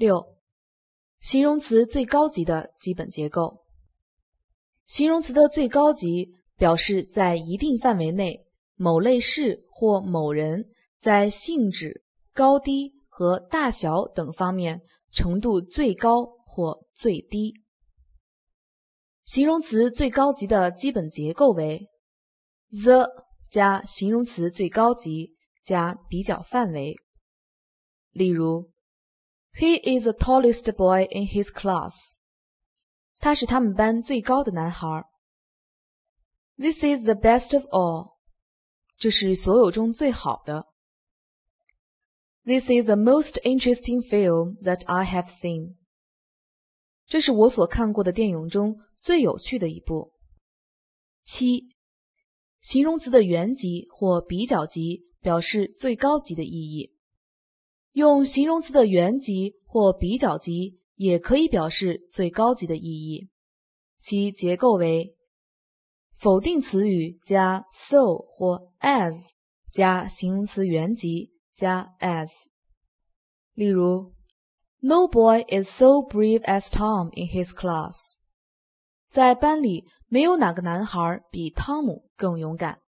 6. 形容词最高级的基本结构。形容词的最高级表示在一定范围内，某类事或某人在性质、高低和大小等方面程度最高或最低。形容词最高级的基本结构为 the 加形容词最高级加比较范围。例如 He is the tallest boy in his class. 他是他们班最高的男孩。This is the best of all. 这是所有中最好的。This is the most interesting film that I have seen. 这是我所看过的电影中最有趣的一部。7. 形容词的原级或比较级表示最高级的意义。用形容词的原级或比较级也可以表示最高级的意义。其结构为否定词语加 so 或 as 加形容词原级加 as。例如 No boy is so brave as Tom in his class. 在班里没有哪个男孩比汤姆更勇敢。